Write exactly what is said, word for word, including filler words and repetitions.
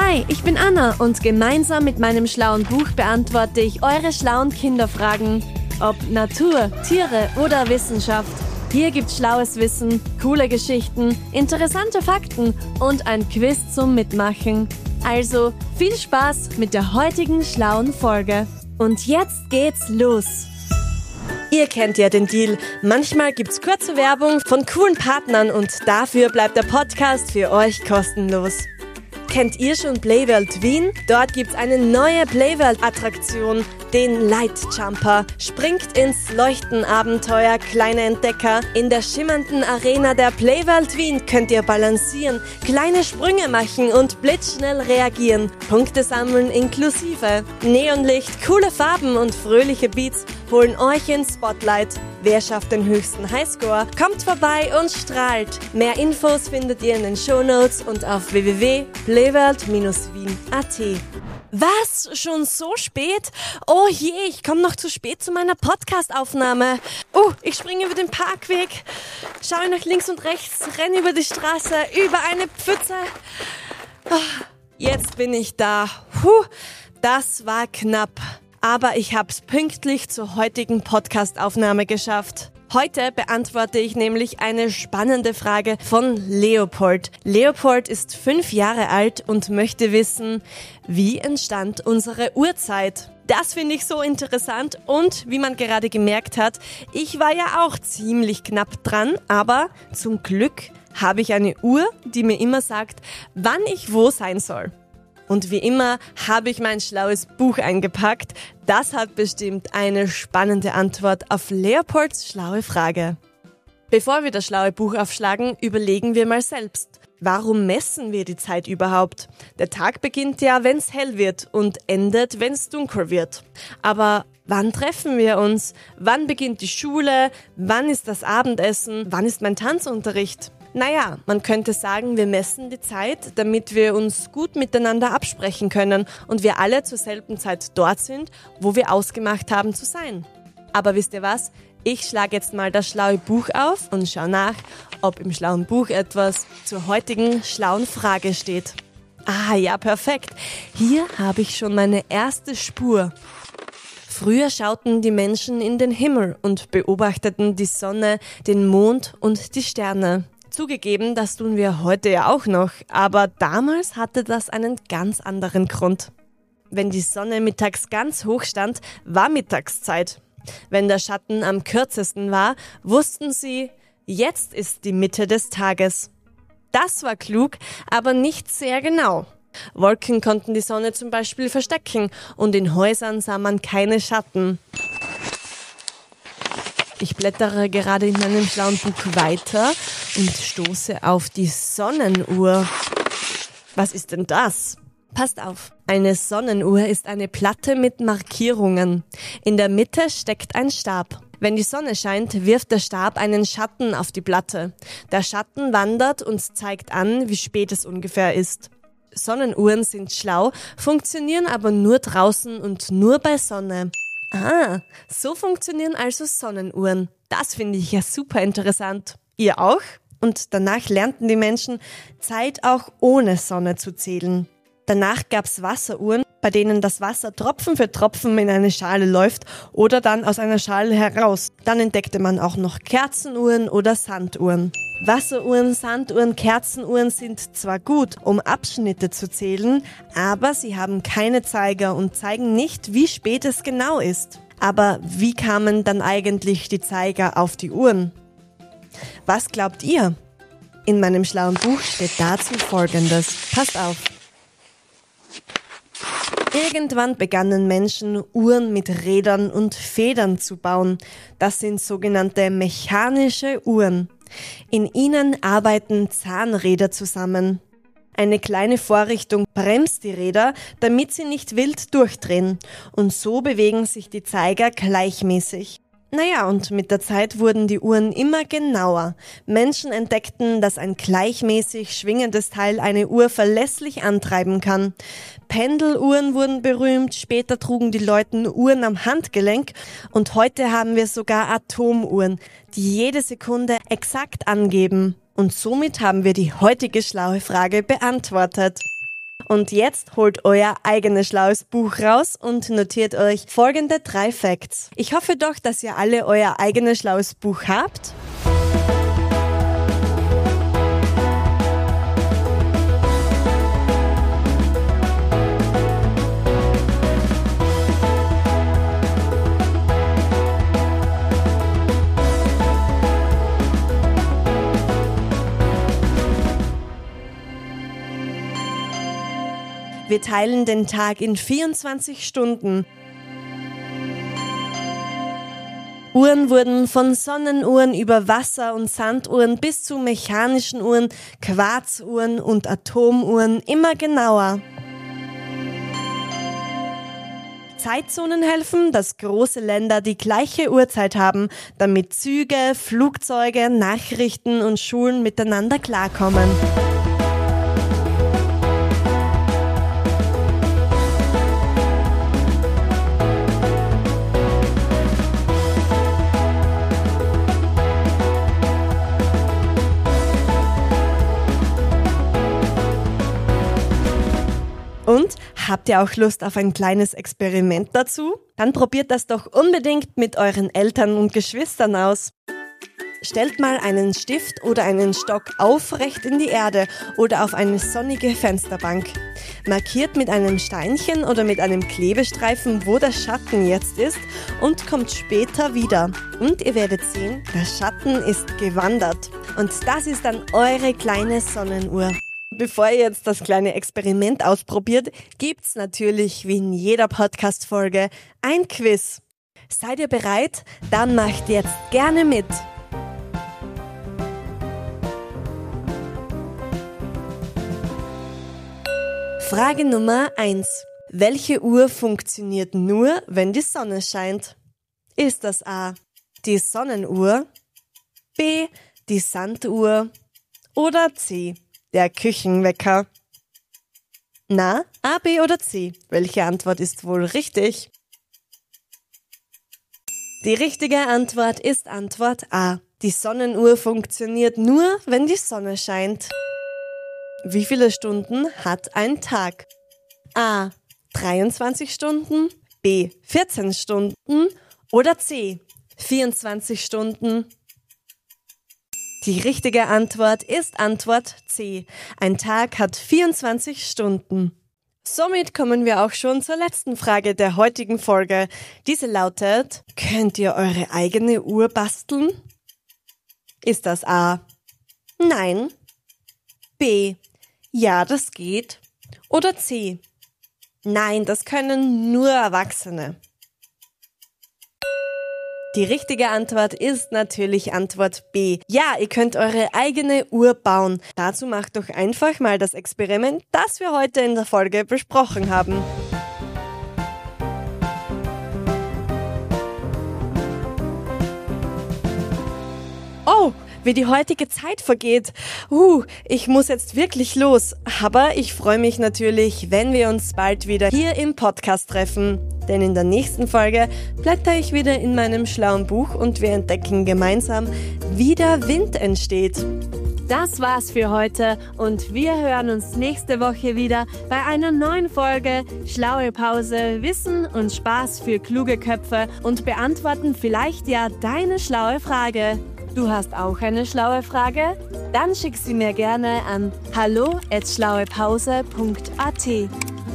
Hi, ich bin Anna und gemeinsam mit meinem schlauen Buch beantworte ich eure schlauen Kinderfragen. Ob Natur, Tiere oder Wissenschaft. Hier gibt's schlaues Wissen, coole Geschichten, interessante Fakten und ein Quiz zum Mitmachen. Also viel Spaß mit der heutigen schlauen Folge. Und jetzt geht's los. Ihr kennt ja den Deal. Manchmal gibt's kurze Werbung von coolen Partnern und dafür bleibt der Podcast für euch kostenlos. Kennt ihr schon Playworld Wien? Dort gibt's eine neue Playworld-Attraktion, den Light Jumper. Springt ins Leuchtenabenteuer, kleine Entdecker. In der schimmernden Arena der Playworld Wien könnt ihr balancieren, kleine Sprünge machen und blitzschnell reagieren. Punkte sammeln inklusive. Neonlicht, coole Farben und fröhliche Beats holen euch ins Spotlight. Wer schafft den höchsten Highscore? Kommt vorbei und strahlt. Mehr Infos findet ihr in den Shownotes und auf w w w punkt playworld wien punkt a t. Was? Schon so spät? Oh je, ich komme noch zu spät zu meiner Podcast-Aufnahme. Oh, ich springe über den Parkweg, schaue nach links und rechts, renne über die Straße, über eine Pfütze. Oh, jetzt bin ich da. Puh, das war knapp. Aber ich hab's pünktlich zur heutigen Podcast-Aufnahme geschafft. Heute beantworte ich nämlich eine spannende Frage von Leopold. Leopold ist fünf Jahre alt und möchte wissen, wie entstand unsere Uhrzeit? Das finde ich so interessant und wie man gerade gemerkt hat, ich war ja auch ziemlich knapp dran, aber zum Glück habe ich eine Uhr, die mir immer sagt, wann ich wo sein soll. Und wie immer habe ich mein schlaues Buch eingepackt. Das hat bestimmt eine spannende Antwort auf Leopolds schlaue Frage. Bevor wir das schlaue Buch aufschlagen, überlegen wir mal selbst. Warum messen wir die Zeit überhaupt? Der Tag beginnt ja, wenn's hell wird und endet, wenn's dunkel wird. Aber wann treffen wir uns? Wann beginnt die Schule? Wann ist das Abendessen? Wann ist mein Tanzunterricht? Naja, man könnte sagen, wir messen die Zeit, damit wir uns gut miteinander absprechen können und wir alle zur selben Zeit dort sind, wo wir ausgemacht haben zu sein. Aber wisst ihr was? Ich schlage jetzt mal das schlaue Buch auf und schaue nach, ob im schlauen Buch etwas zur heutigen schlauen Frage steht. Ah ja, perfekt. Hier habe ich schon meine erste Spur. Früher schauten die Menschen in den Himmel und beobachteten die Sonne, den Mond und die Sterne. Zugegeben, das tun wir heute ja auch noch, aber damals hatte das einen ganz anderen Grund. Wenn die Sonne mittags ganz hoch stand, war Mittagszeit. Wenn der Schatten am kürzesten war, wussten sie, jetzt ist die Mitte des Tages. Das war klug, aber nicht sehr genau. Wolken konnten die Sonne zum Beispiel verstecken und in Häusern sah man keine Schatten. Ich blättere gerade in meinem schlauen Buch weiter und stoße auf die Sonnenuhr. Was ist denn das? Passt auf. Eine Sonnenuhr ist eine Platte mit Markierungen. In der Mitte steckt ein Stab. Wenn die Sonne scheint, wirft der Stab einen Schatten auf die Platte. Der Schatten wandert und zeigt an, wie spät es ungefähr ist. Sonnenuhren sind schlau, funktionieren aber nur draußen und nur bei Sonne. Ah, so funktionieren also Sonnenuhren. Das finde ich ja super interessant. Ihr auch? Und danach lernten die Menschen, Zeit auch ohne Sonne zu zählen. Danach gab's Wasseruhren, bei denen das Wasser Tropfen für Tropfen in eine Schale läuft oder dann aus einer Schale heraus. Dann entdeckte man auch noch Kerzenuhren oder Sanduhren. Wasseruhren, Sanduhren, Kerzenuhren sind zwar gut, um Abschnitte zu zählen, aber sie haben keine Zeiger und zeigen nicht, wie spät es genau ist. Aber wie kamen dann eigentlich die Zeiger auf die Uhren? Was glaubt ihr? In meinem schlauen Buch steht dazu Folgendes. Passt auf. Irgendwann begannen Menschen, Uhren mit Rädern und Federn zu bauen. Das sind sogenannte mechanische Uhren. In ihnen arbeiten Zahnräder zusammen. Eine kleine Vorrichtung bremst die Räder, damit sie nicht wild durchdrehen. Und so bewegen sich die Zeiger gleichmäßig. Naja, und mit der Zeit wurden die Uhren immer genauer. Menschen entdeckten, dass ein gleichmäßig schwingendes Teil eine Uhr verlässlich antreiben kann. Pendeluhren wurden berühmt, später trugen die Leute Uhren am Handgelenk und heute haben wir sogar Atomuhren, die jede Sekunde exakt angeben. Und somit haben wir die heutige schlaue Frage beantwortet. Und jetzt holt euer eigenes schlaues Buch raus und notiert euch folgende drei Facts. Ich hoffe doch, dass ihr alle euer eigenes schlaues Buch habt. Wir teilen den Tag in vierundzwanzig Stunden. Uhren wurden von Sonnenuhren über Wasser- und Sanduhren bis zu mechanischen Uhren, Quarzuhren und Atomuhren immer genauer. Zeitzonen helfen, dass große Länder die gleiche Uhrzeit haben, damit Züge, Flugzeuge, Nachrichten und Schulen miteinander klarkommen. Und habt ihr auch Lust auf ein kleines Experiment dazu? Dann probiert das doch unbedingt mit euren Eltern und Geschwistern aus. Stellt mal einen Stift oder einen Stock aufrecht in die Erde oder auf eine sonnige Fensterbank. Markiert mit einem Steinchen oder mit einem Klebestreifen, wo der Schatten jetzt ist und kommt später wieder. Und ihr werdet sehen, der Schatten ist gewandert. Und das ist dann eure kleine Sonnenuhr. Bevor ihr jetzt das kleine Experiment ausprobiert, gibt's natürlich wie in jeder Podcast-Folge ein Quiz. Seid ihr bereit? Dann macht jetzt gerne mit. Frage Nummer eins. Welche Uhr funktioniert nur, wenn die Sonne scheint? Ist das A, die Sonnenuhr, B, die Sanduhr oder C, der Küchenwecker? Na, A, B oder C? Welche Antwort ist wohl richtig? Die richtige Antwort ist Antwort A. Die Sonnenuhr funktioniert nur, wenn die Sonne scheint. Wie viele Stunden hat ein Tag? A, dreiundzwanzig Stunden, B, vierzehn Stunden oder C, vierundzwanzig Stunden? Die richtige Antwort ist Antwort C. Ein Tag hat vierundzwanzig Stunden. Somit kommen wir auch schon zur letzten Frage der heutigen Folge. Diese lautet: Könnt ihr eure eigene Uhr basteln? Ist das A? Nein. B? Ja, das geht. Oder C? Nein, das können nur Erwachsene. Die richtige Antwort ist natürlich Antwort B. Ja, ihr könnt eure eigene Uhr bauen. Dazu macht doch einfach mal das Experiment, das wir heute in der Folge besprochen haben. Oh, wie die heutige Zeit vergeht. Uh, ich muss jetzt wirklich los. Aber ich freue mich natürlich, wenn wir uns bald wieder hier im Podcast treffen. Denn in der nächsten Folge blätter ich wieder in meinem schlauen Buch und wir entdecken gemeinsam, wie der Wind entsteht. Das war's für heute und wir hören uns nächste Woche wieder bei einer neuen Folge Schlaue Pause, Wissen und Spaß für kluge Köpfe und beantworten vielleicht ja deine schlaue Frage. Du hast auch eine schlaue Frage? Dann schick sie mir gerne an hallo at schlauepause punkt at.